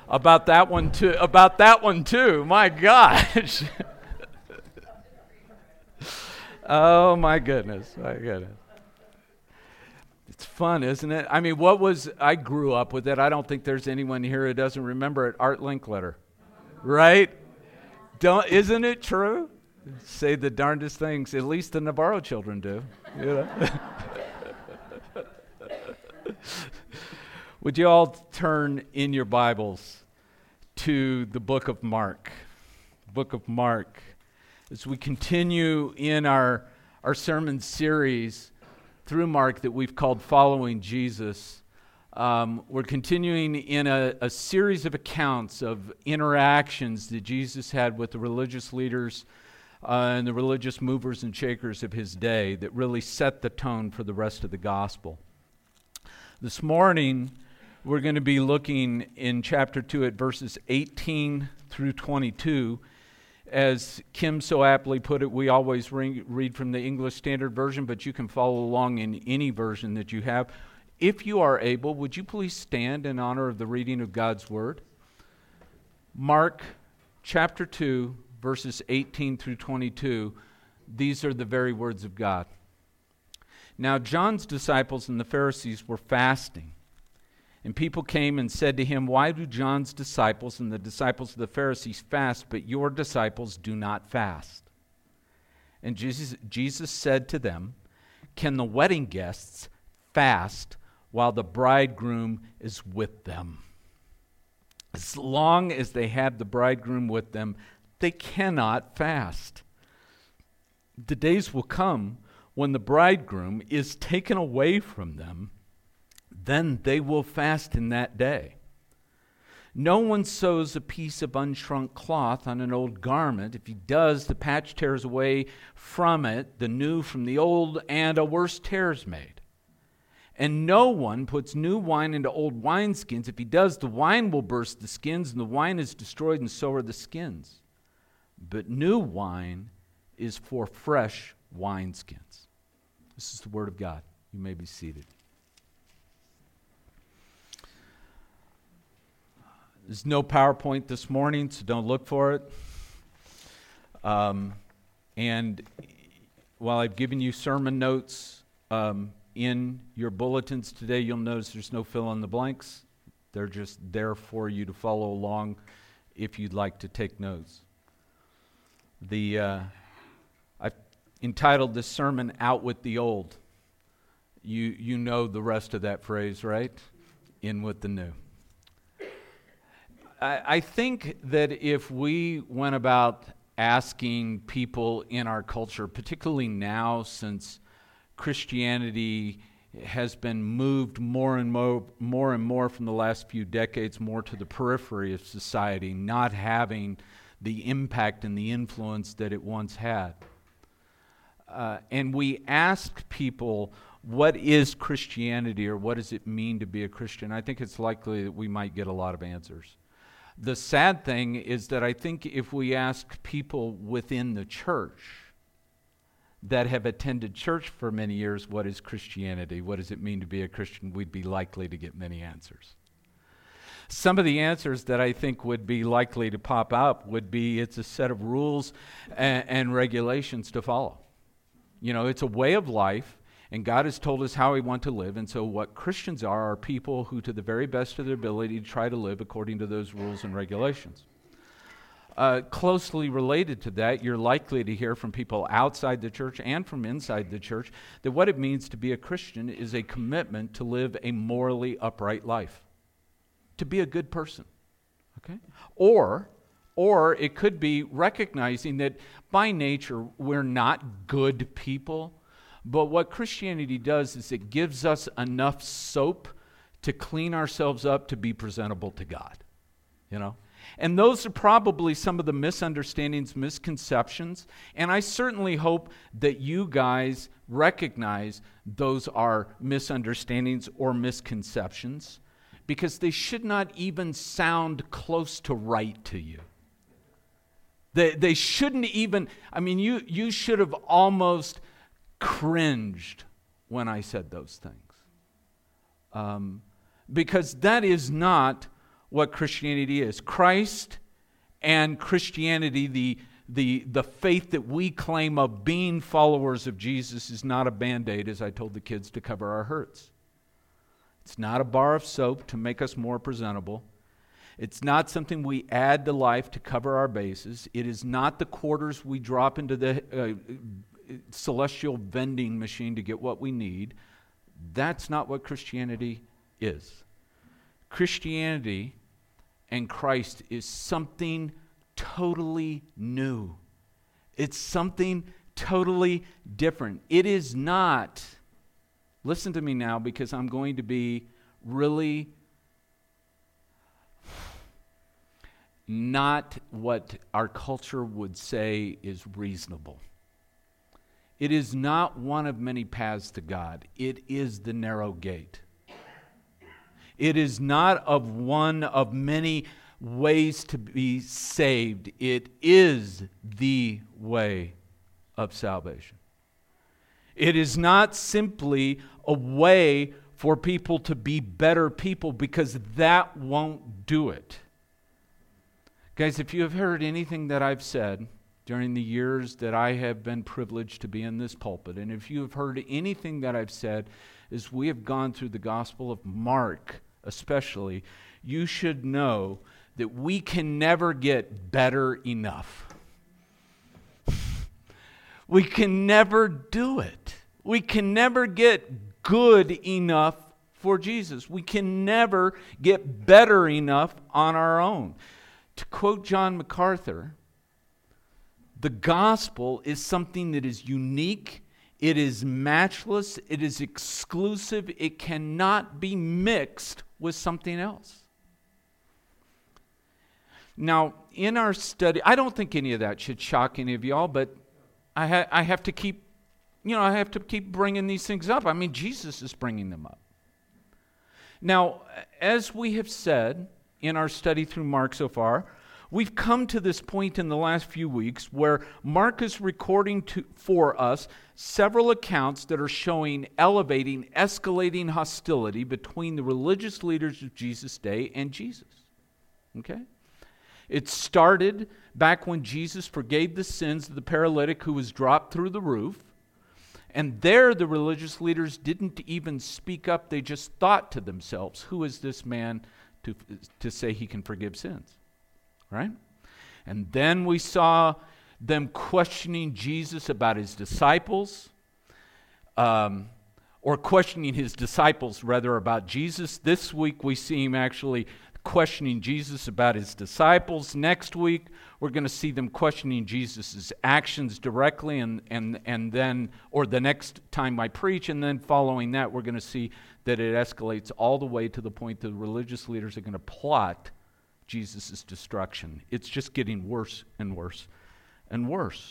About that one too. About that one too. My gosh. Oh my goodness. My goodness. It's fun, isn't it? I mean, I grew up with it. I don't think there's anyone here who doesn't remember it. Art Linkletter. Right? Isn't it true? Say the darndest things. At least the Navarro children do. You know? Would you all turn in your Bibles to the book of Mark? Book of Mark. As we continue in our sermon series through Mark that we've called Following Jesus, we're continuing in a series of accounts of interactions that Jesus had with the religious leaders and the religious movers and shakers of his day that really set the tone for the rest of the gospel. This morning, we're going to be looking in chapter 2 at verses 18 through 22. As Kim so aptly put it, we always read from the English Standard Version, but you can follow along in any version that you have. If you are able, would you please stand in honor of the reading of God's Word? Mark chapter 2, verses 18 through 22. These are the very words of God. Now John's disciples and the Pharisees were fasting. And people came and said to him, "Why do John's disciples and the disciples of the Pharisees fast, but your disciples do not fast?" And Jesus said to them, "Can the wedding guests fast while the bridegroom is with them? As long as they have the bridegroom with them, they cannot fast. The days will come when the bridegroom is taken away from them. Then they will fast in that day. No one sews a piece of unshrunk cloth on an old garment. If he does, the patch tears away from it, the new from the old, and a worse tear is made. And no one puts new wine into old wineskins. If he does, the wine will burst the skins, and the wine is destroyed, and so are the skins. But new wine is for fresh wineskins." This is the word of God. You may be seated. There's no PowerPoint this morning, so don't look for it. And while I've given you sermon notes in your bulletins today, you'll notice there's no fill in the blanks. They're just there for you to follow along if you'd like to take notes. I've entitled this sermon, "Out with the Old." You know the rest of that phrase, right? In with the new. I think that if we went about asking people in our culture, particularly now since Christianity has been moved more and more from the last few decades more to the periphery of society, not having the impact and the influence that it once had. And we ask people, what is Christianity, or what does it mean to be a Christian? I think it's likely that we might get a lot of answers. The sad thing is that I think if we ask people within the church that have attended church for many years, what is Christianity? What does it mean to be a Christian? We'd be likely to get many answers. Some of the answers that I think would be likely to pop up would be it's a set of rules and regulations to follow. You know, it's a way of life. And God has told us how we want to live, and so what Christians are people who, to the very best of their ability, try to live according to those rules and regulations. Closely related to that, you're likely to hear from people outside the church and from inside the church that what it means to be a Christian is a commitment to live a morally upright life, to be a good person, okay? Or it could be recognizing that by nature we're not good people. But what Christianity does is it gives us enough soap to clean ourselves up to be presentable to God, you know? And those are probably some of the misunderstandings, misconceptions, and I certainly hope that you guys recognize those are misunderstandings or misconceptions, because they should not even sound close to right to you. They shouldn't even, I mean, you should have almost cringed when I said those things. Because that is not what Christianity is. Christ and Christianity, the faith that we claim of being followers of Jesus, is not a Band-Aid, as I told the kids, to cover our hurts. It's not a bar of soap to make us more presentable. It's not something we add to life to cover our bases. It is not the quarters we drop into the celestial vending machine to get what we need. That's not what Christianity is. Christianity and Christ is something totally new. It's something totally different. It is not, listen to me now, because I'm going to be really not what our culture would say is reasonable. It is not one of many paths to God. It is the narrow gate. It is not of one of many ways to be saved. It is the way of salvation. It is not simply a way for people to be better people, because that won't do it. Guys, if you have heard anything that I've said during the years that I have been privileged to be in this pulpit, and if you have heard anything that I've said as we have gone through the Gospel of Mark especially, you should know that we can never get better enough. We can never do it. We can never get good enough for Jesus. We can never get better enough on our own. To quote John MacArthur, the gospel is something that is unique, it is matchless, it is exclusive, it cannot be mixed with something else. Now, in our study, I don't think any of that should shock any of y'all, but I have to keep, I have to keep bringing these things up. I mean, Jesus is bringing them up. Now, as we have said in our study through Mark so far, we've come to this point in the last few weeks where Mark is recording for us several accounts that are showing elevating, escalating hostility between the religious leaders of Jesus' day and Jesus. Okay? It started back when Jesus forgave the sins of the paralytic who was dropped through the roof. And there the religious leaders didn't even speak up. They just thought to themselves, who is this man to say he can forgive sins? Right? And then we saw them questioning Jesus about his disciples, or questioning his disciples rather about Jesus. This week we see him actually questioning Jesus about his disciples. Next week we're going to see them questioning Jesus' actions directly, and then, or the next time I preach, and then following that we're going to see that it escalates all the way to the point that the religious leaders are going to plot Jesus' destruction. It's just getting worse and worse and worse.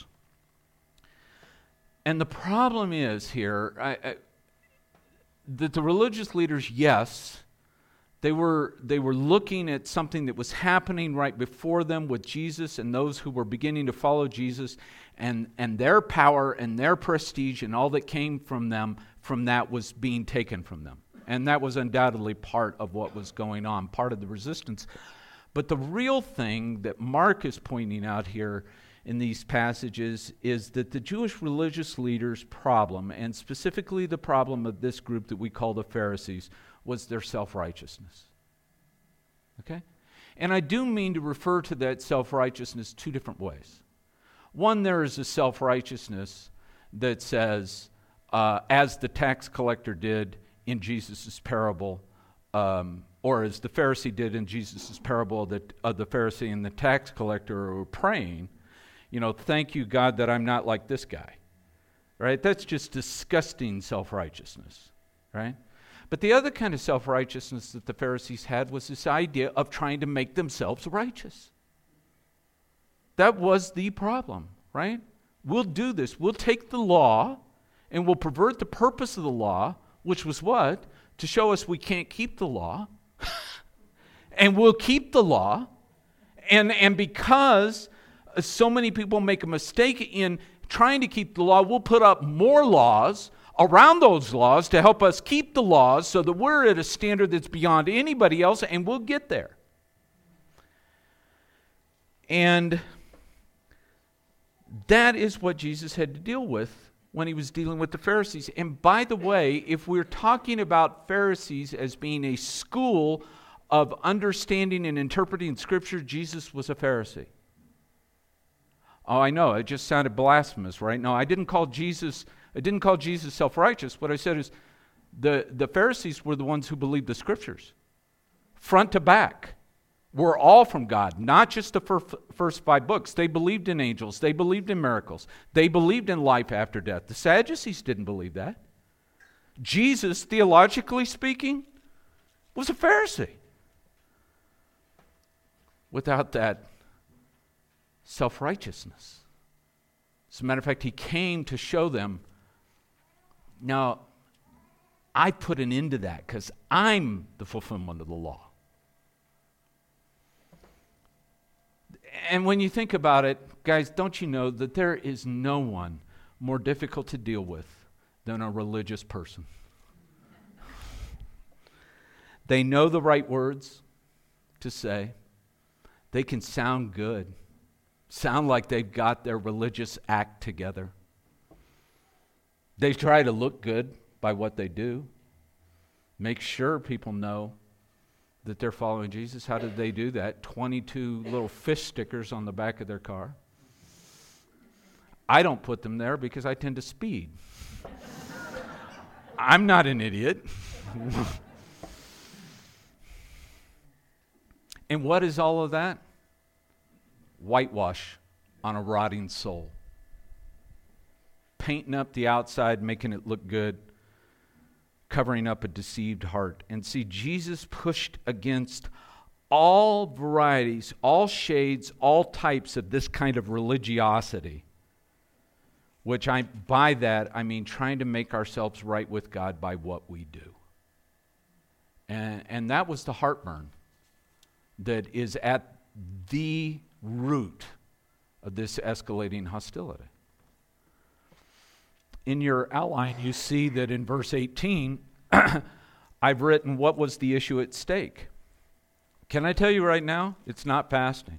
And the problem is here that the religious leaders, yes, they were looking at something that was happening right before them with Jesus and those who were beginning to follow Jesus, and their power and their prestige and all that came from them, from that, was being taken from them. And that was undoubtedly part of what was going on, part of the resistance. But the real thing that Mark is pointing out here in these passages is that the Jewish religious leaders' problem, and specifically the problem of this group that we call the Pharisees, was their self-righteousness. Okay? And I do mean to refer to that self-righteousness two different ways. One, there is a self-righteousness that says, as the tax collector did in Jesus' parable, or as the Pharisee did in Jesus' parable of the Pharisee and the tax collector who were praying, thank you, God, that I'm not like this guy. Right? That's just disgusting self-righteousness. Right? But the other kind of self-righteousness that the Pharisees had was this idea of trying to make themselves righteous. That was the problem, right? We'll do this. We'll take the law and we'll pervert the purpose of the law, which was what? To show us we can't keep the law. And we'll keep the law. And because so many people make a mistake in trying to keep the law, we'll put up more laws around those laws to help us keep the laws so that we're at a standard that's beyond anybody else, and we'll get there. And that is what Jesus had to deal with when he was dealing with the Pharisees. And by the way, if we're talking about Pharisees as being a school of understanding and interpreting Scripture, Jesus was a Pharisee. Oh, I know, it just sounded blasphemous, right? No, I didn't call Jesus self-righteous. What I said is the Pharisees were the ones who believed the Scriptures, front to back. We're all from God, not just the first 5 books. They believed in angels. They believed in miracles. They believed in life after death. The Sadducees didn't believe that. Jesus, theologically speaking, was a Pharisee. Without that self-righteousness. As a matter of fact, he came to show them, now, I put an end to that because I'm the fulfillment of the law. And when you think about it, guys, don't you know that there is no one more difficult to deal with than a religious person? They know the right words to say. They can sound good, sound like they've got their religious act together. They try to look good by what they do. Make sure people know that they're following Jesus. How did they do that? 22 little fish stickers on the back of their car. I don't put them there because I tend to speed. I'm not an idiot. And what is all of that? Whitewash on a rotting soul. Painting up the outside, making it look good, covering up a deceived heart. And see, Jesus pushed against all varieties, all shades, all types of this kind of religiosity, which by that I mean trying to make ourselves right with God by what we do. And that was the heartburn that is at the root of this escalating hostility. In your outline, you see that in verse 18, I've written what was the issue at stake. Can I tell you right now? It's not fasting.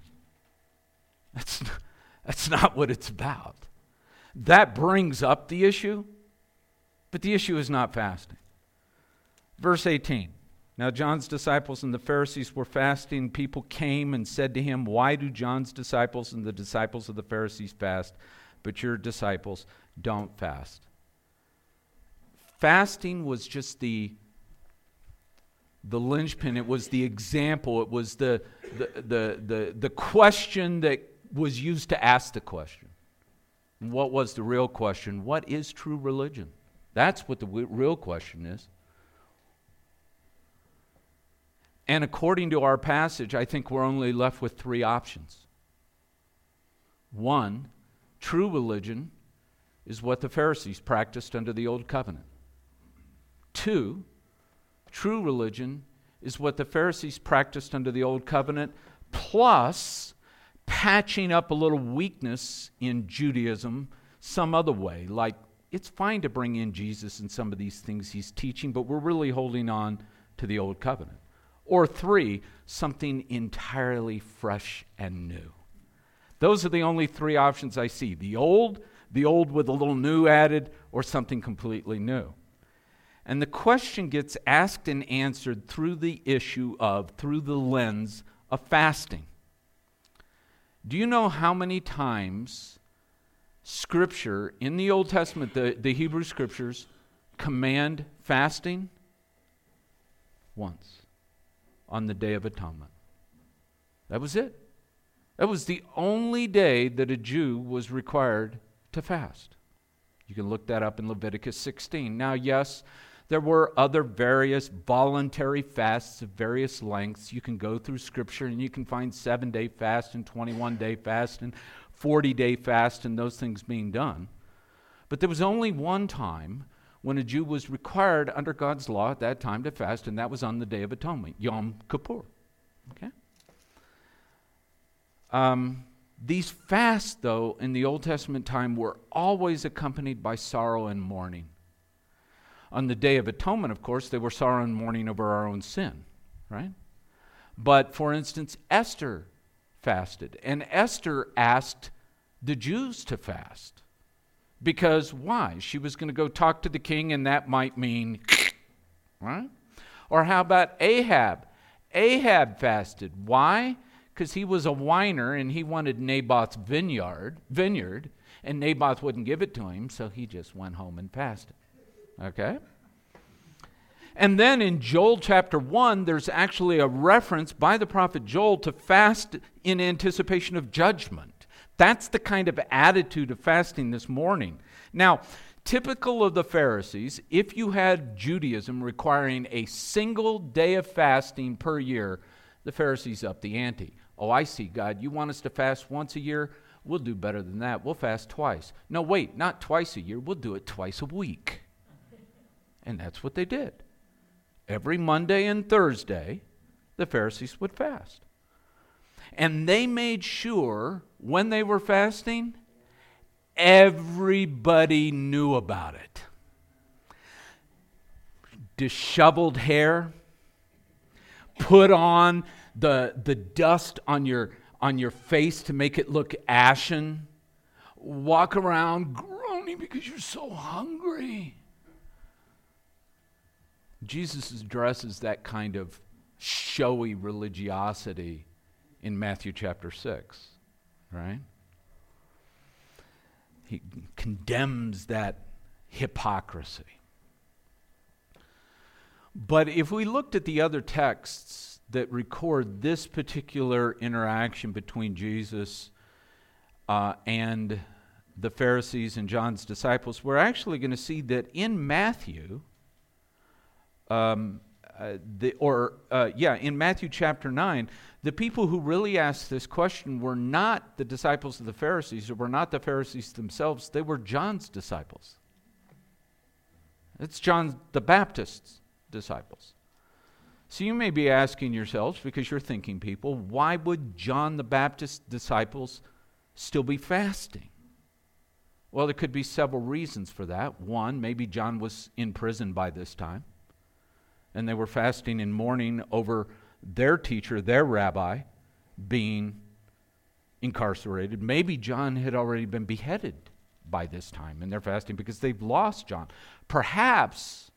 That's not what it's about. That brings up the issue, but the issue is not fasting. Verse 18. Now John's disciples and the Pharisees were fasting. People came and said to him, "Why do John's disciples and the disciples of the Pharisees fast, but your disciples don't fast?" Fasting was just the linchpin. It was the example. It was the question that was used to ask the question. And what was the real question? What is true religion? That's what the real question is. And according to our passage, I think we're only left with 3 options. 1, true religion is what the Pharisees practiced under the Old Covenant. 2, true religion is what the Pharisees practiced under the Old Covenant, plus patching up a little weakness in Judaism some other way. Like, it's fine to bring in Jesus and some of these things he's teaching, but we're really holding on to the Old Covenant. Or 3, something entirely fresh and new. Those are the only 3 options I see. The old with a little new added, or something completely new. And the question gets asked and answered through the lens of fasting. Do you know how many times Scripture in the Old Testament, the Hebrew Scriptures, command fasting? Once. On the Day of Atonement. That was it. That was the only day that a Jew was required to fast. You can look that up in Leviticus 16. Now, yes, there were other various voluntary fasts of various lengths. You can go through Scripture and you can find 7-day fast and 21-day fast and 40-day fast and those things being done. But there was only one time when a Jew was required under God's law at that time to fast, and that was on the Day of Atonement, Yom Kippur. Okay? These fasts, though, in the Old Testament time were always accompanied by sorrow and mourning. On the Day of Atonement, of course, they were sorrow and mourning over our own sin, right? But, for instance, Esther fasted. And Esther asked the Jews to fast. Because why? She was going to go talk to the king, and that might mean, right? Or how about Ahab? Ahab fasted. Why? Because he was a whiner, and he wanted Naboth's vineyard, and Naboth wouldn't give it to him, so he just went home and fasted. Okay? And then in Joel chapter 1, there's actually a reference by the prophet Joel to fast in anticipation of judgment. That's the kind of attitude of fasting this morning. Now, typical of the Pharisees, if you had Judaism requiring a single day of fasting per year, the Pharisees upped the ante. Oh, I see, God, you want us to fast once a year? We'll do better than that. We'll fast twice. No, wait, not twice a year. We'll do it twice a week. And that's what they did. Every Monday and Thursday, the Pharisees would fast. And they made sure when they were fasting, everybody knew about it. Disheveled hair, put on the dust on your face to make it look ashen, walk around groaning because you're so hungry. Jesus addresses that kind of showy religiosity in Matthew chapter 6, right? He condemns that hypocrisy. But if we looked at the other texts that record this particular interaction between Jesus and the Pharisees and John's disciples, we're actually going to see that in Matthew, in Matthew chapter 9, the people who really asked this question were not the disciples of the Pharisees, or were not the Pharisees themselves. They were John's disciples. It's John the Baptist's disciples. So you may be asking yourselves, because you're thinking people, why would John the Baptist's disciples still be fasting? Well, there could be several reasons for that. One, maybe John was in prison by this time, and they were fasting and mourning over their teacher, their rabbi, being incarcerated. Maybe John had already been beheaded by this time, and they're fasting because they've lost John. Perhaps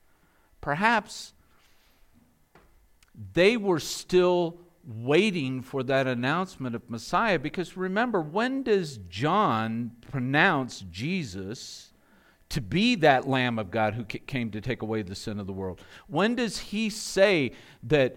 they were still waiting for that announcement of Messiah, because remember, when does John pronounce Jesus to be that Lamb of God who came to take away the sin of the world? When does he say that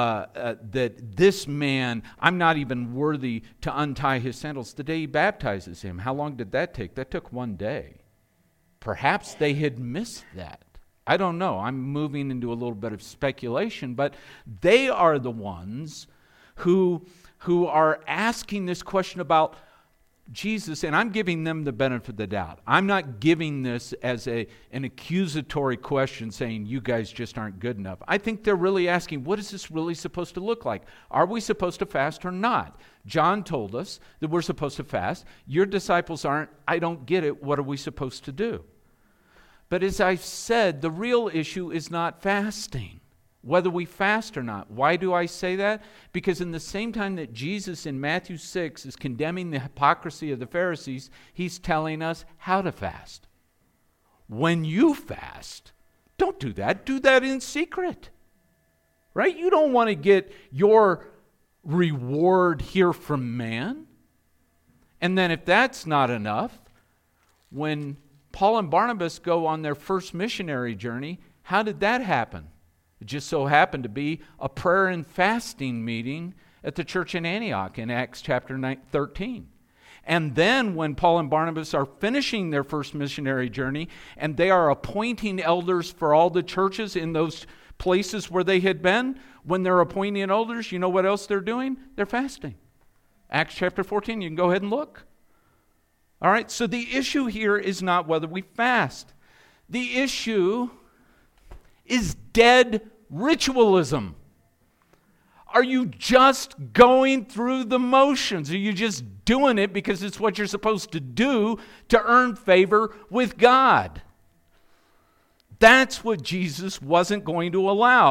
this man, I'm not even worthy to untie his sandals? The day he baptizes him. How long did that take? That took one day. Perhaps they had missed that. I don't know. I'm moving into a little bit of speculation, but they are the ones who are asking this question about Jesus, and I'm giving them the benefit of the doubt. I'm not giving this as an accusatory question saying you guys just aren't good enough. I think they're really asking, what is this really supposed to look like? Are we supposed to fast or not? John told us that we're supposed to fast. Your disciples aren't. I don't get it. What are we supposed to do? But as I've said, the real issue is not fasting, whether we fast or not. Why do I say that? Because in the same time that Jesus in Matthew 6 is condemning the hypocrisy of the Pharisees, he's telling us how to fast. When you fast, don't do that. Do that in secret, right? You don't want to get your reward here from man. And then if that's not enough, when Paul and Barnabas go on their first missionary journey, how did that happen? It just so happened to be a prayer and fasting meeting at the church in Antioch in Acts chapter 13. And then when Paul and Barnabas are finishing their first missionary journey and they are appointing elders for all the churches in those places where they had been, when they're appointing elders, you know what else they're doing? They're fasting. Acts chapter 14, you can go ahead and look. All right, so the issue here is not whether we fast. The issue is dead ritualism. Are you just going through the motions? Are you just doing it because it's what you're supposed to do to earn favor with God? That's what Jesus wasn't going to allow.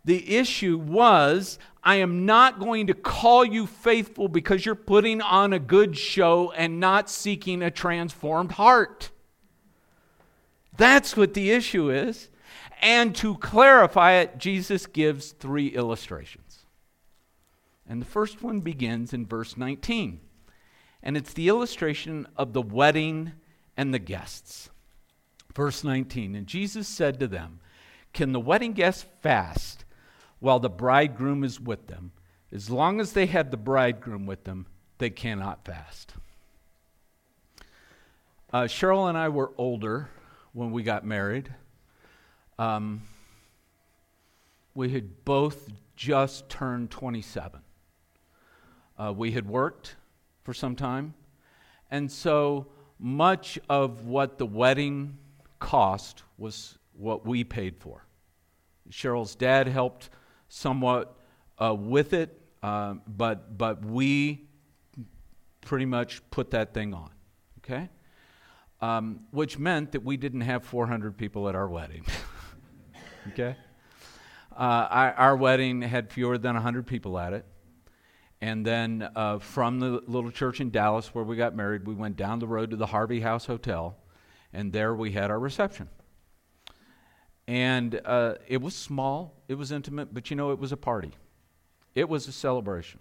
The issue was, I am not going to call you faithful because you're putting on a good show and not seeking a transformed heart. That's what the issue is. And to clarify it, Jesus gives 3 illustrations. And the first one begins in verse 19. And it's the illustration of the wedding and the guests. Verse 19, and Jesus said to them, can the wedding guests fast while the bridegroom is with them? As long as they have the bridegroom with them, they cannot fast. Cheryl and I were older when we got married. We had both just turned 27. We had worked for some time, and so much of what the wedding cost was what we paid for. Cheryl's dad helped somewhat with it, but we pretty much put that thing on, okay? Which meant that we didn't have 400 people at our wedding, okay? Our wedding had fewer than 100 people at it. And then from the little church in Dallas where we got married, we went down the road to the Harvey House Hotel, and there we had our reception. And it was small, it was intimate, but it was a party. It was a celebration.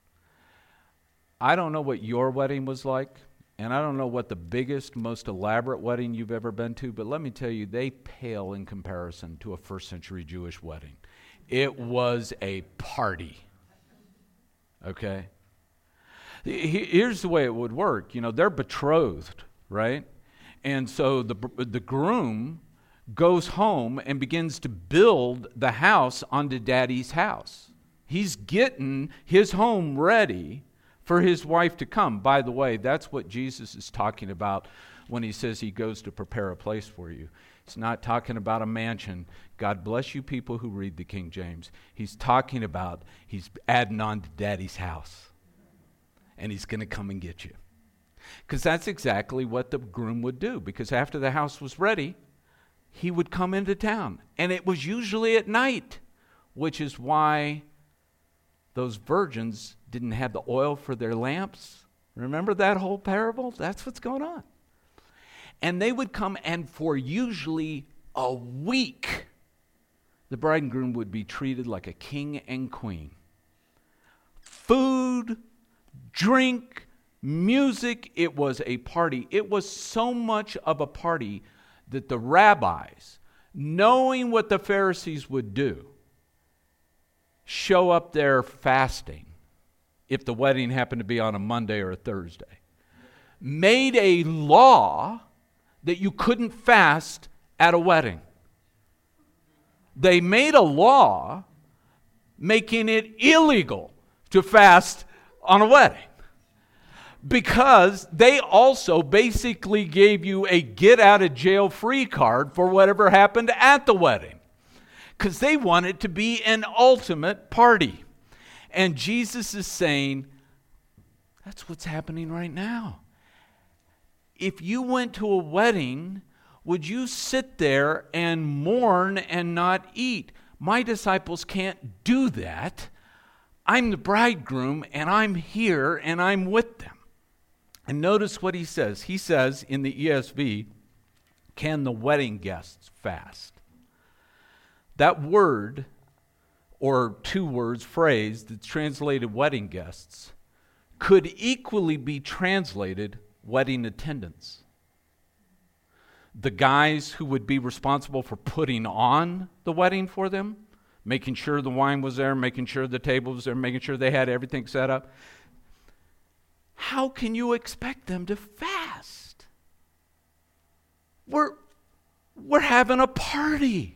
I don't know what your wedding was like, and I don't know what the biggest, most elaborate wedding you've ever been to, but let me tell you, they pale in comparison to a first century Jewish wedding. It was a party. Okay? Here's the way it would work. They're betrothed, right? And so the groom goes home and begins to build the house onto daddy's house. He's getting his home ready for his wife to come. By the way, that's what Jesus is talking about when he says he goes to prepare a place for you. He's not talking about a mansion. God bless you people who read the King James. He's talking about he's adding on to daddy's house. And he's going to come and get you. Because that's exactly what the groom would do. Because after the house was ready, he would come into town. And it was usually at night, which is why those virgins didn't have the oil for their lamps. Remember that whole parable? That's what's going on. And they would come, and for usually a week, the bride and groom would be treated like a king and queen. Food, drink, music, it was a party. It was so much of a party that the rabbis, knowing what the Pharisees would do, show up there fasting, if the wedding happened to be on a Monday or a Thursday, made a law that you couldn't fast at a wedding. They made a law making it illegal to fast on a wedding, because they also basically gave you a get-out-of-jail-free card for whatever happened at the wedding, because they wanted to be an ultimate party. And Jesus is saying, that's what's happening right now. If you went to a wedding, would you sit there and mourn and not eat? My disciples can't do that. I'm the bridegroom, and I'm here, and I'm with them. And notice what he says. He says in the ESV, can the wedding guests fast? That word, or 2 words, phrase that's translated wedding guests, could equally be translated wedding attendants. The guys who would be responsible for putting on the wedding for them, making sure the wine was there, making sure the table was there, making sure they had everything set up. How can you expect them to fast? We're having a party.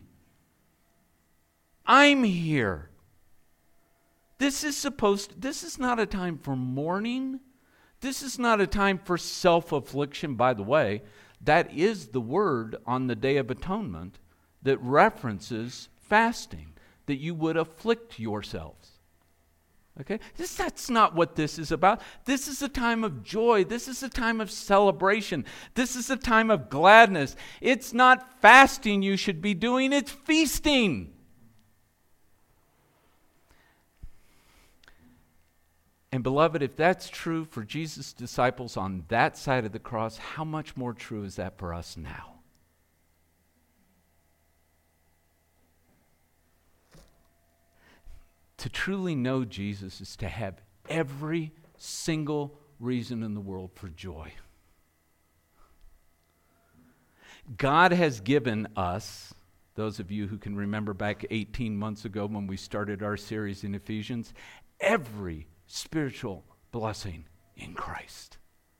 I'm here. This is not a time for mourning. This is not a time for self-affliction. By the way, that is the word on the Day of Atonement that references fasting, that you would afflict yourselves. Okay? That's not what this is about. This is a time of joy. This is a time of celebration. This is a time of gladness. It's not fasting you should be doing, it's feasting. And beloved, if that's true for Jesus' disciples on that side of the cross, how much more true is that for us now? To truly know Jesus is to have every single reason in the world for joy. God has given us, those of you who can remember back 18 months ago when we started our series in Ephesians, every spiritual blessing in Christ.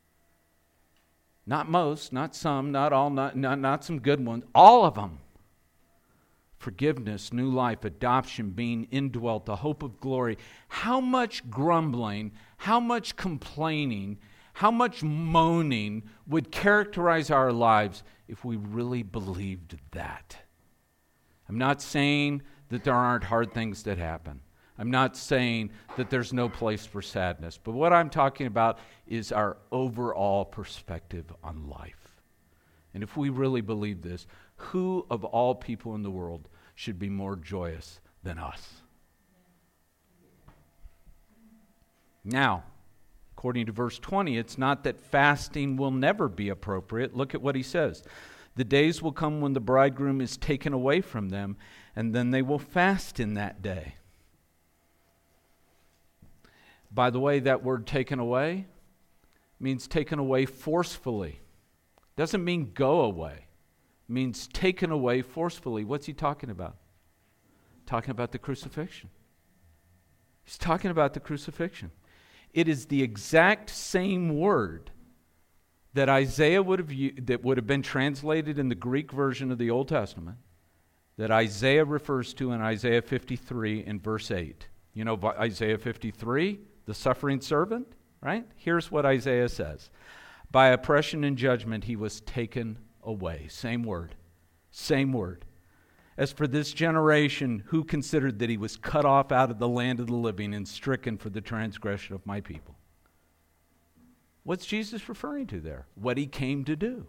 Not most, not some, not all, not some good ones, all of them. Forgiveness, new life, adoption, being indwelt, the hope of glory. How much grumbling, how much complaining, how much moaning would characterize our lives if we really believed that? I'm not saying that there aren't hard things that happen. I'm not saying that there's no place for sadness. But what I'm talking about is our overall perspective on life. And if we really believe this, who of all people in the world should be more joyous than us? Now, according to verse 20, it's not that fasting will never be appropriate. Look at what he says. The days will come when the bridegroom is taken away from them, and then they will fast in that day. By the way, that word taken away means taken away forcefully. Doesn't mean go away. It means taken away forcefully. What's he talking about? Talking about the crucifixion. He's talking about the crucifixion. It is the exact same word that Isaiah would have been translated in the Greek version of the Old Testament, that Isaiah refers to in Isaiah 53 in verse 8. You know Isaiah 53, the suffering servant, right? Here's what Isaiah says. By oppression and judgment he was taken away. Same word. Same word. As for this generation, who considered that he was cut off out of the land of the living and stricken for the transgression of my people? What's Jesus referring to there? What he came to do.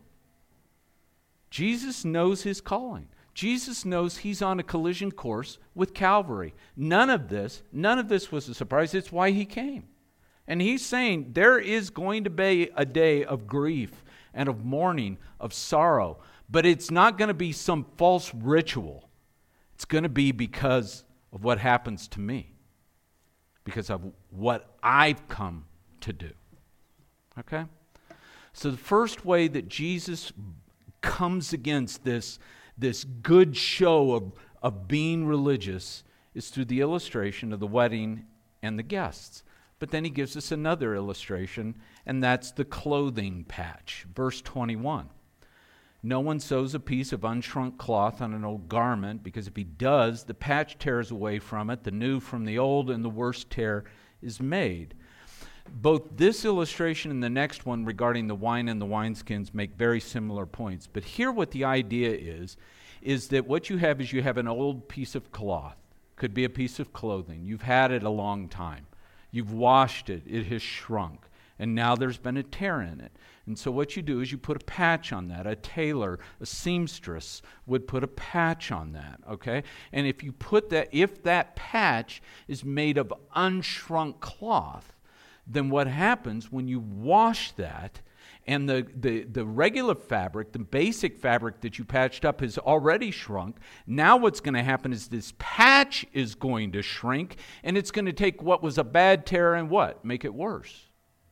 Jesus knows his calling. Jesus knows he's on a collision course with Calvary. None of this was a surprise. It's why he came. And he's saying there is going to be a day of grief and of mourning, of sorrow. But it's not going to be some false ritual. It's going to be because of what happens to me. Because of what I've come to do. Okay? So the first way that Jesus comes against this good show of being religious is through the illustration of the wedding and the guests. But then he gives us another illustration, and that's the clothing patch. Verse 21. No one sews a piece of unshrunk cloth on an old garment, because if he does, the patch tears away from it, the new from the old, and the worst tear is made. Both this illustration and the next one regarding the wine and the wineskins make very similar points. But here what the idea is that what you have is you have an old piece of cloth. Could be a piece of clothing. You've had it a long time. You've washed it. It has shrunk. And now there's been a tear in it. And so what you do is you put a patch on that. A tailor, a seamstress would put a patch on that, okay? And if that patch is made of unshrunk cloth, then what happens when you wash that and the regular fabric, the basic fabric that you patched up has already shrunk, now what's going to happen is this patch is going to shrink, and it's going to take what was a bad tear and what? Make it worse.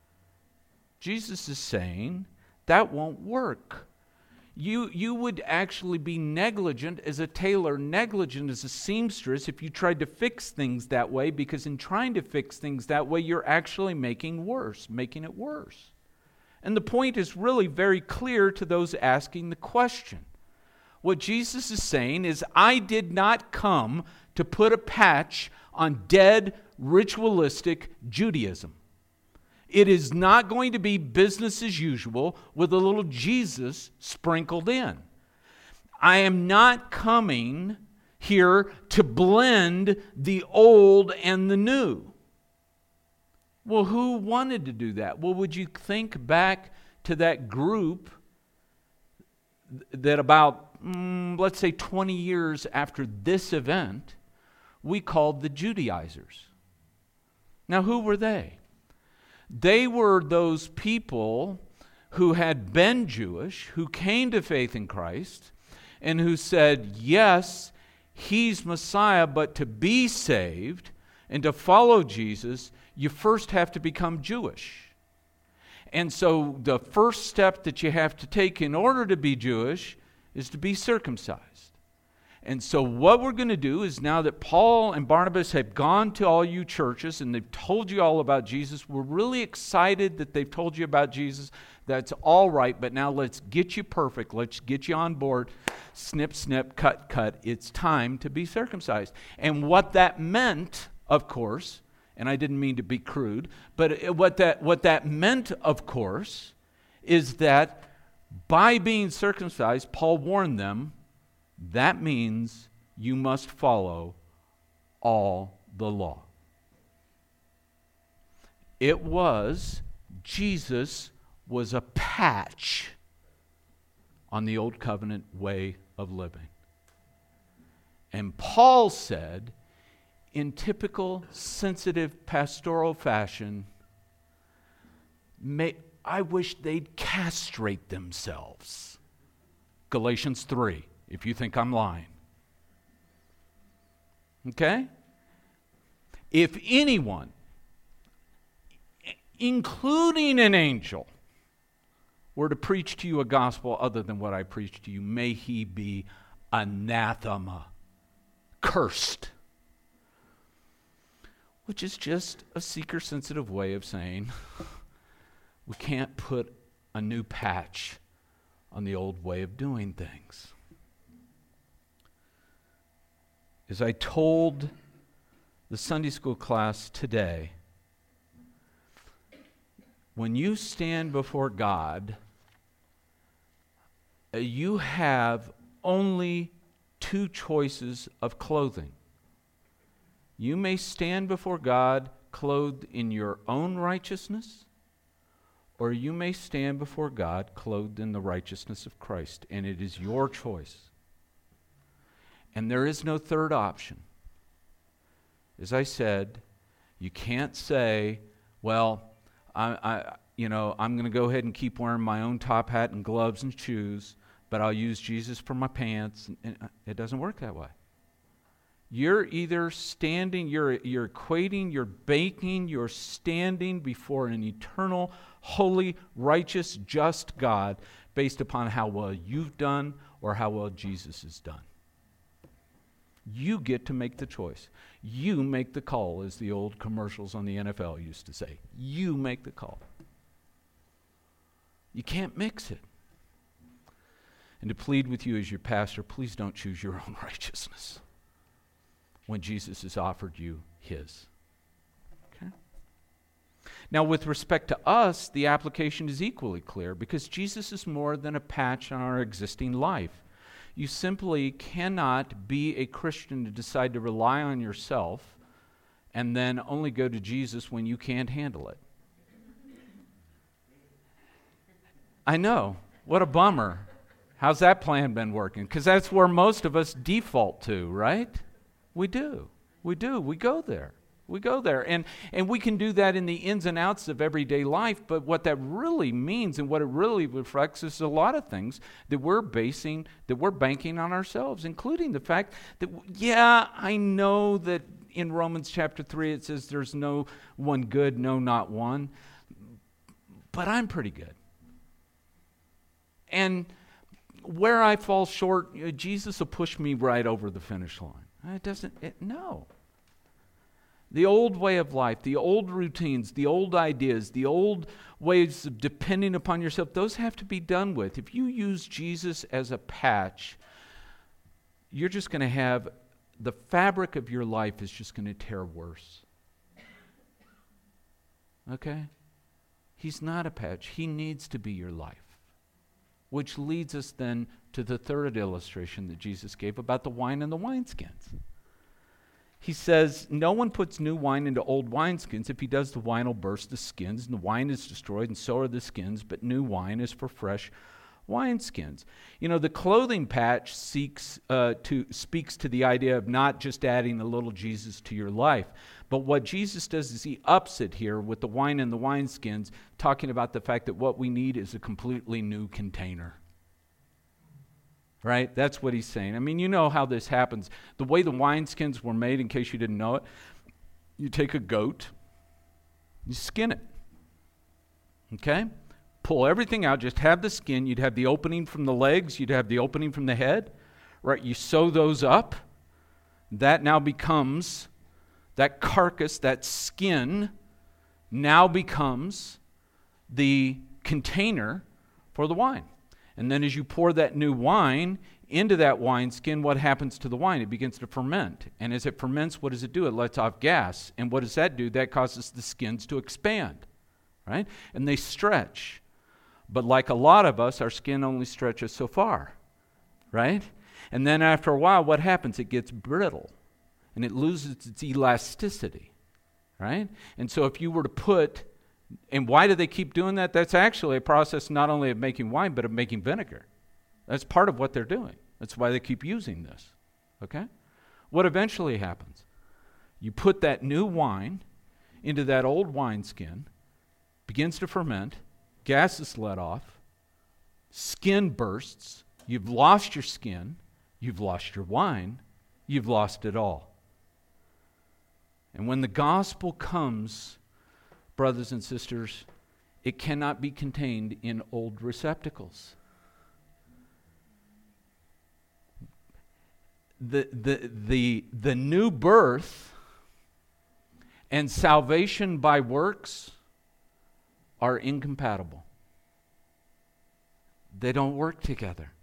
Jesus is saying that won't work. You would actually be negligent as a tailor, negligent as a seamstress if you tried to fix things that way, because in trying to fix things that way, you're actually making it worse. And the point is really very clear to those asking the question. What Jesus is saying is, I did not come to put a patch on dead, ritualistic Judaism. It is not going to be business as usual with a little Jesus sprinkled in. I am not coming here to blend the old and the new. Well, who wanted to do that? Well, would you think back to that group that about, let's say 20 years after this event, we called the Judaizers. Now, who were they? They were those people who had been Jewish, who came to faith in Christ, and who said, yes, he's Messiah, but to be saved and to follow Jesus, you first have to become Jewish. And so the first step that you have to take in order to be Jewish is to be circumcised. And so what we're going to do is, now that Paul and Barnabas have gone to all you churches and they've told you all about Jesus, we're really excited that they've told you about Jesus. That's all right, but now let's get you perfect. Let's get you on board. Snip, snip, cut, cut. It's time to be circumcised. And what that meant, of course, and I didn't mean to be crude, but what that meant, of course, is that by being circumcised, Paul warned them, that means you must follow all the law. Jesus was a patch on the old covenant way of living. And Paul said, in typical sensitive pastoral fashion, I wish they'd castrate themselves. Galatians 3. If you think I'm lying. Okay? If anyone, including an angel, were to preach to you a gospel other than what I preached to you, may he be anathema, cursed. Which is just a seeker-sensitive way of saying we can't put a new patch on the old way of doing things. As I told the Sunday school class today, when you stand before God, you have only two choices of clothing. You may stand before God clothed in your own righteousness, or you may stand before God clothed in the righteousness of Christ, and it is your choice. And there is no third option. As I said, you can't say, well, I'm going to go ahead and keep wearing my own top hat and gloves and shoes, but I'll use Jesus for my pants. And it doesn't work that way. You're either standing, you're equating, you're baking, you're standing before an eternal, holy, righteous, just God based upon how well you've done or how well Jesus has done. You get to make the choice. You make the call, as the old commercials on the NFL used to say. You make the call. You can't mix it. And to plead with you as your pastor, please don't choose your own righteousness when Jesus has offered you his. Okay? Now, with respect to us, the application is equally clear because Jesus is more than a patch on our existing life. You simply cannot be a Christian to decide to rely on yourself and then only go to Jesus when you can't handle it. I know. What a bummer. How's that plan been working? Because that's where most of us default to, right? We do. We go there. And we can do that in the ins and outs of everyday life, but what that really means and what it really reflects is a lot of things that we're banking on ourselves, including the fact that, I know that in Romans chapter 3 it says there's no one good, no, not one, but I'm pretty good. And where I fall short, Jesus will push me right over the finish line. No. The old way of life, the old routines, the old ideas, the old ways of depending upon yourself, those have to be done with. If you use Jesus as a patch, you're just going to have, the fabric of your life is just going to tear worse. Okay? He's not a patch. He needs to be your life. Which leads us then to the third illustration that Jesus gave about the wine and the wineskins. He says, no one puts new wine into old wineskins. If he does, the wine will burst the skins, and the wine is destroyed, and so are the skins, but new wine is for fresh wineskins. You know, the clothing patch speaks to the idea of not just adding a little Jesus to your life, But what Jesus does is he ups it here with the wine and the wineskins, talking about the fact that what we need is a completely new container. Right? That's what he's saying. I mean, you know how this happens. The way the wineskins were made, in case you didn't know it, you take a goat, you skin it. Okay? Pull everything out, just have the skin. You'd have the opening from the legs, you'd have the opening from the head. Right? You sew those up. That now becomes, that carcass, that skin, now becomes the container for the wine. And then as you pour that new wine into that wineskin, what happens to the wine? It begins to ferment. And as it ferments, what does it do? It lets off gas. And what does that do? That causes the skins to expand, right? And they stretch. But like a lot of us, our skin only stretches so far, right? And then after a while, what happens? It gets brittle. And it loses its elasticity, right? And so if you were to put, and why do they keep doing that? That's actually a process not only of making wine, but of making vinegar. That's part of what they're doing. That's why they keep using this, okay? What eventually happens? You put that new wine into that old wineskin, begins to ferment, gas is let off, skin bursts, you've lost your skin, you've lost your wine, you've lost it all. And when the gospel comes, brothers and sisters, it cannot be contained in old receptacles. The new birth and salvation by works are incompatible. They don't work together.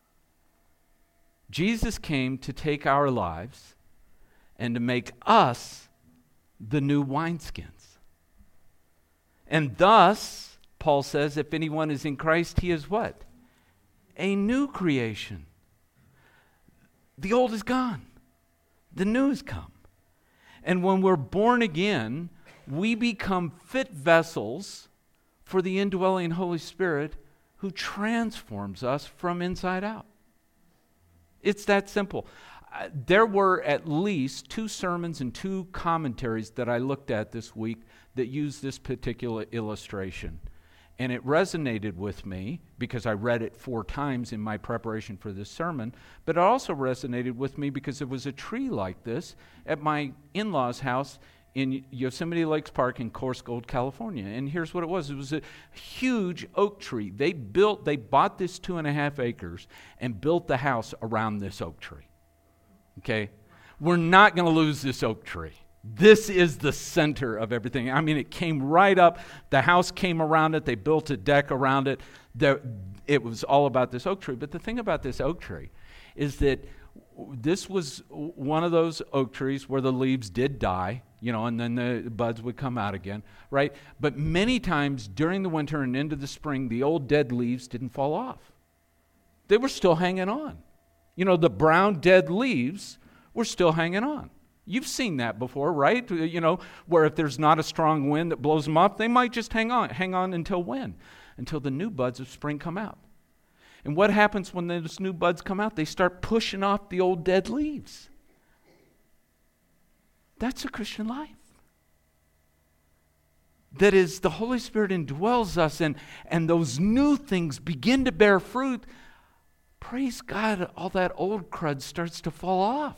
Jesus came to take our lives and to make us the new wineskins. And thus, Paul says, if anyone is in Christ, he is what? A new creation. The old is gone. The new has come. And when we're born again, we become fit vessels for the indwelling Holy Spirit who transforms us from inside out. It's that simple. There were at least 2 sermons and 2 commentaries that I looked at this week that used this particular illustration. And it resonated with me because I read it 4 times in my preparation for this sermon, but it also resonated with me because there was a tree like this at my in-laws' house in Yosemite Lakes Park in Coarse Gold, California. And here's what it was. It was a huge oak tree. They bought this 2.5 acres and built the house around this oak tree. Okay? We're not going to lose this oak tree. This is the center of everything. I mean, it came right up. The house came around it. They built a deck around it. It was all about this oak tree. But the thing about this oak tree is that this was one of those oak trees where the leaves did die, and then the buds would come out again, right? But many times during the winter and into the spring, the old dead leaves didn't fall off. They were still hanging on. The brown dead leaves were still hanging on. You've seen that before, right? Where if there's not a strong wind that blows them off, they might just hang on until when? Until the new buds of spring come out. And what happens when those new buds come out? They start pushing off the old dead leaves. That's a Christian life. That is, the Holy Spirit indwells us and those new things begin to bear fruit. Praise God, all that old crud starts to fall off.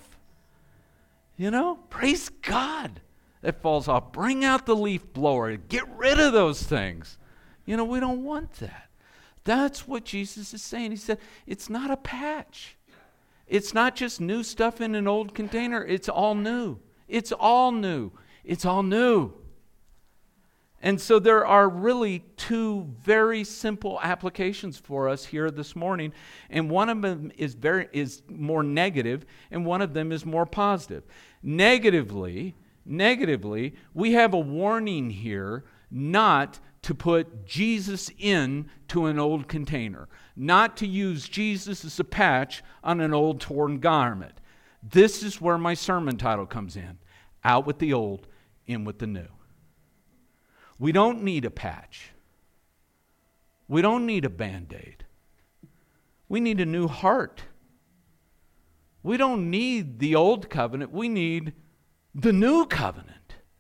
Praise God. That falls off. Bring out the leaf blower. Get rid of those things. We don't want that. That's what Jesus is saying. He said, it's not a patch. It's not just new stuff in an old container. It's all new. It's all new. It's all new. And so there are really 2 very simple applications for us here this morning, and one of them is more negative, and one of them is more positive. Negatively, we have a warning here not to put Jesus into an old container, not to use Jesus as a patch on an old torn garment. This is where my sermon title comes in. Out with the old, in with the new. We don't need a patch. We don't need a Band-Aid. We need a new heart. We don't need the old covenant. We need the new covenant.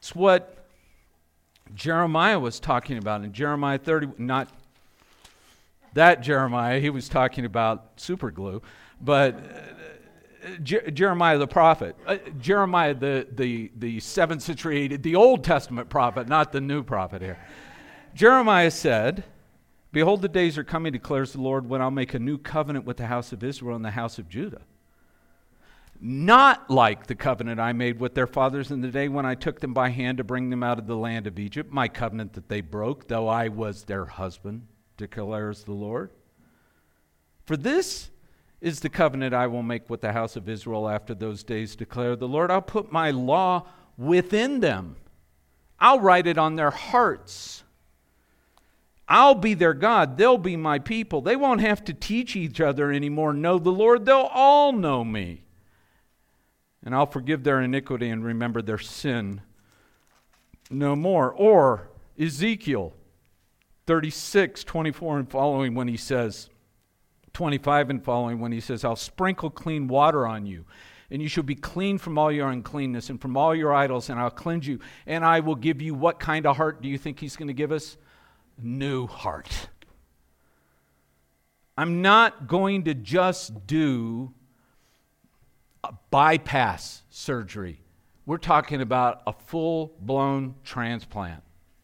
It's what Jeremiah was talking about in Jeremiah 30, not that Jeremiah, he was talking about super glue, but Jeremiah the prophet, Jeremiah the 7th century, the Old Testament prophet, not the new prophet here. Jeremiah said, "Behold, the days are coming, declares the Lord, when I'll make a new covenant with the house of Israel and the house of Judah. Not like the covenant I made with their fathers in the day when I took them by hand to bring them out of the land of Egypt, my covenant that they broke, though I was their husband, declares the Lord. For this is the covenant I will make with the house of Israel after those days, declare the Lord. I'll put my law within them. I'll write it on their hearts. I'll be their God. They'll be my people. They won't have to teach each other anymore. Know the Lord. They'll all know me. And I'll forgive their iniquity and remember their sin no more." Or Ezekiel 36, 24 and following, when he says, 25 and following, when he says, "I'll sprinkle clean water on you, and you shall be clean from all your uncleanness and from all your idols, and I'll cleanse you, and I will give you" what kind of heart do you think he's going to give us? New heart. I'm not going to just do a bypass surgery. We're talking about a full-blown transplant.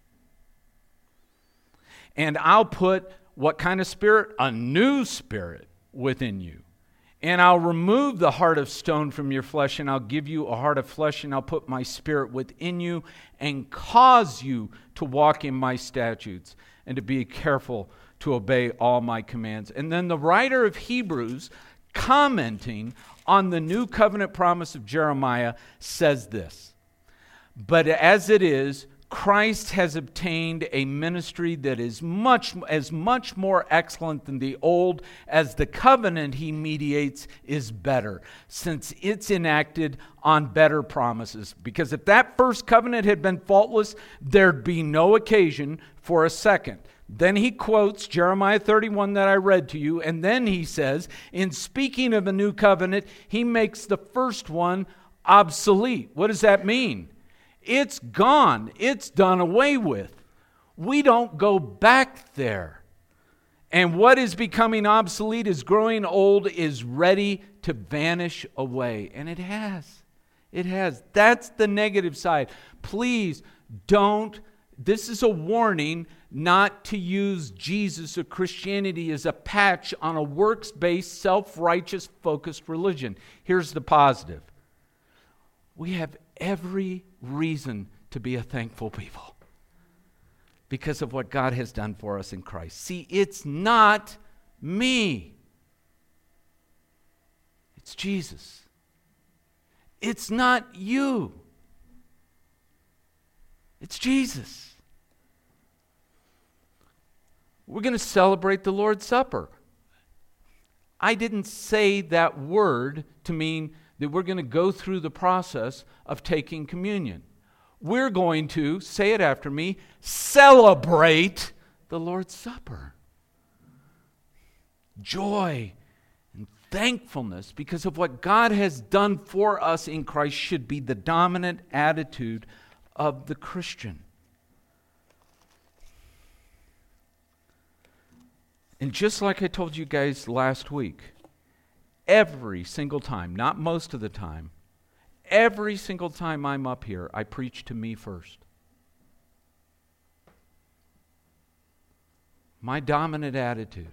And I'll put what kind of spirit? A new spirit within you. And I'll remove the heart of stone from your flesh, and I'll give you a heart of flesh, and I'll put my spirit within you and cause you to walk in my statutes and to be careful to obey all my commands. And then the writer of Hebrews, commenting on the new covenant promise of Jeremiah, says this: "But as it is, Christ has obtained a ministry that is much more excellent than the old, as the covenant he mediates is better, since it's enacted on better promises." Because if that first covenant had been faultless, there'd be no occasion for a second. Then he quotes Jeremiah 31 that I read to you, and then he says, in speaking of a new covenant, he makes the first one obsolete. What does that mean? It's gone. It's done away with. We don't go back there. And what is becoming obsolete, is growing old, is ready to vanish away. And it has. It has. That's the negative side. Please don't. This is a warning not to use Jesus or Christianity as a patch on a works-based, self-righteous, focused religion. Here's the positive. We have every reason to be a thankful people because of what God has done for us in Christ. See, it's not me. It's Jesus. It's not you. It's Jesus. We're going to celebrate the Lord's Supper. I didn't say that word to mean that we're going to go through the process of taking communion. We're going to, say it after me, celebrate the Lord's Supper. Joy and thankfulness because of what God has done for us in Christ should be the dominant attitude of the Christian. And just like I told you guys last week, every single time, not most of the time, every single time I'm up here, I preach to me first. My dominant attitude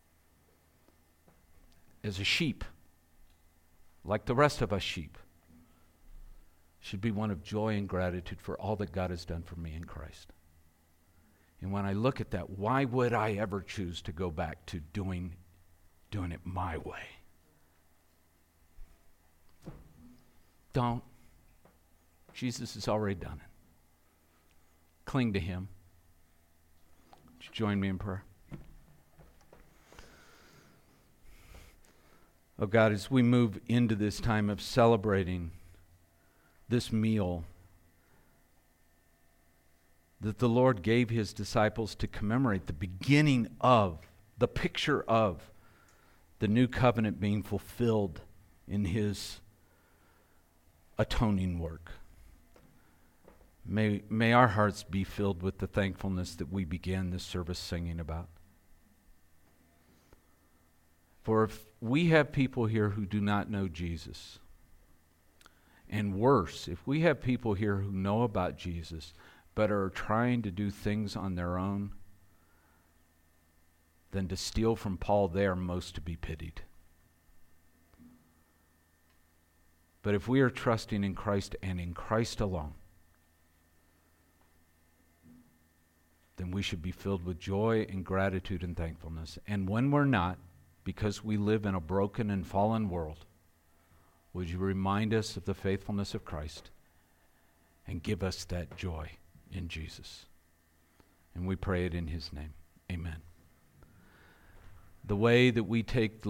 as a sheep, like the rest of us sheep, should be one of joy and gratitude for all that God has done for me in Christ. And when I look at that, why would I ever choose to go back to doing it my way? Don't. Jesus has already done it. Cling to him. Would you join me in prayer? Oh God, as we move into this time of celebrating this meal that the Lord gave his disciples to commemorate the beginning of, the picture of the new covenant being fulfilled in his atoning work. May our hearts be filled with the thankfulness that we began this service singing about. For if we have people here who do not know Jesus, and worse, if we have people here who know about Jesus but are trying to do things on their own, then to steal from Paul, they are most to be pitied. But if we are trusting in Christ and in Christ alone, then we should be filled with joy and gratitude and thankfulness. And when we're not, because we live in a broken and fallen world, would you remind us of the faithfulness of Christ and give us that joy in Jesus? And we pray it in his name. Amen. The way that we take